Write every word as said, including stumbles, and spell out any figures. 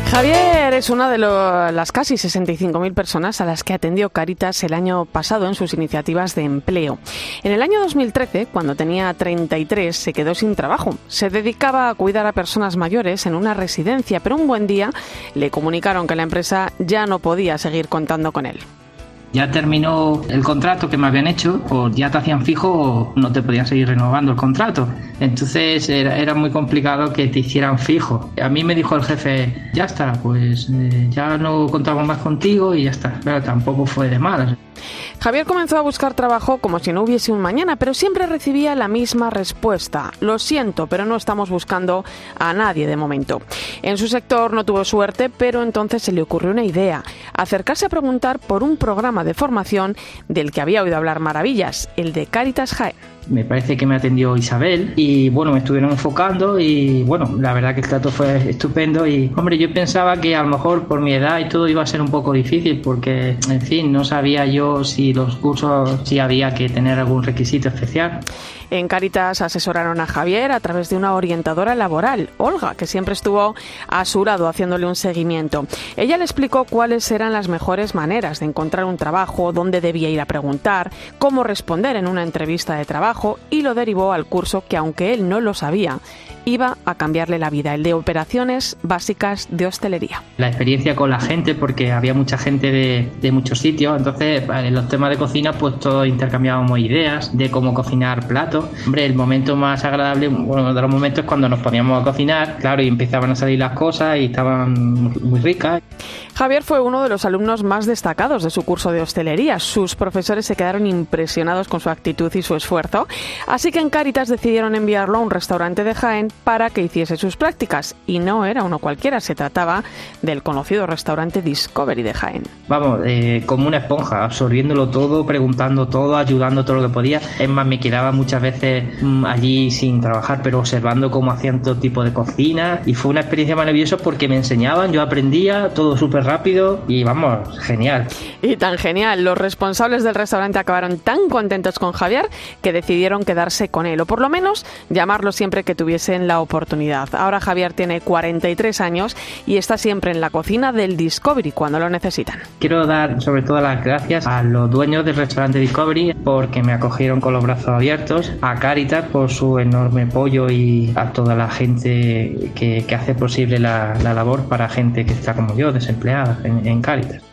Javier es una de lo, las casi sesenta y cinco mil personas a las que atendió Cáritas el año pasado en sus iniciativas de empleo. En el año dos mil trece, cuando tenía treinta y tres, se quedó sin trabajo. Se dedicaba a cuidar a personas mayores en una residencia, pero un buen día le comunicaron que la empresa ya no podía seguir contando con él. Ya terminó el contrato que me habían hecho, o ya te hacían fijo o no te podían seguir renovando el contrato. Entonces era, era muy complicado que te hicieran fijo. A mí me dijo el jefe, ya está, pues eh, ya no contamos más contigo y ya está. Pero tampoco fue de malas. Javier comenzó a buscar trabajo como si no hubiese un mañana, pero siempre recibía la misma respuesta. Lo siento, pero no estamos buscando a nadie de momento. En su sector no tuvo suerte, pero entonces se le ocurrió una idea: acercarse a preguntar por un programa de formación del que había oído hablar maravillas, el de Cáritas Jaén. Me parece que me atendió Isabel y bueno, me estuvieron enfocando y bueno, la verdad que el trato fue estupendo y hombre, yo pensaba que a lo mejor por mi edad y todo iba a ser un poco difícil porque, en fin, no sabía yo si los cursos, si había que tener algún requisito especial. En Cáritas asesoraron a Javier a través de una orientadora laboral, Olga, que siempre estuvo a su lado haciéndole un seguimiento. Ella le explicó cuáles eran las mejores maneras de encontrar un trabajo, dónde debía ir a preguntar, cómo responder en una entrevista de trabajo y lo derivó al curso que, aunque él no lo sabía, iba a cambiarle la vida, el de operaciones básicas de hostelería. La experiencia con la gente, porque había mucha gente de, de muchos sitios, entonces en los temas de cocina pues todos intercambiábamos ideas de cómo cocinar platos. Hombre, el momento más agradable, bueno, de los momentos es cuando nos poníamos a cocinar, claro, y empezaban a salir las cosas y estaban muy, muy ricas. Javier fue uno de los alumnos más destacados de su curso de hostelería. Sus profesores se quedaron impresionados con su actitud y su esfuerzo, así que en Cáritas decidieron enviarlo a un restaurante de Jaén para que hiciese sus prácticas. Y no era uno cualquiera, se trataba del conocido restaurante Discovery de Jaén. Vamos, eh, como una esponja, absorbiéndolo todo, preguntando todo, ayudando todo lo que podía. Es más, me quedaba muchas veces mmm, allí sin trabajar, pero observando cómo hacían todo tipo de cocina. Y fue una experiencia maravillosa porque me enseñaban, yo aprendía todo súper rápido y vamos, genial. Y tan genial, los responsables del restaurante acabaron tan contentos con Javier que decidieron quedarse con él, o por lo menos llamarlo siempre que tuviesen la oportunidad. Ahora Javier tiene cuarenta y tres años y está siempre en la cocina del Discovery cuando lo necesitan. Quiero dar sobre todo las gracias a los dueños del restaurante Discovery porque me acogieron con los brazos abiertos, a Cáritas por su enorme apoyo y a toda la gente que, que hace posible la, la labor para gente que está como yo, desempleada en, en Cáritas.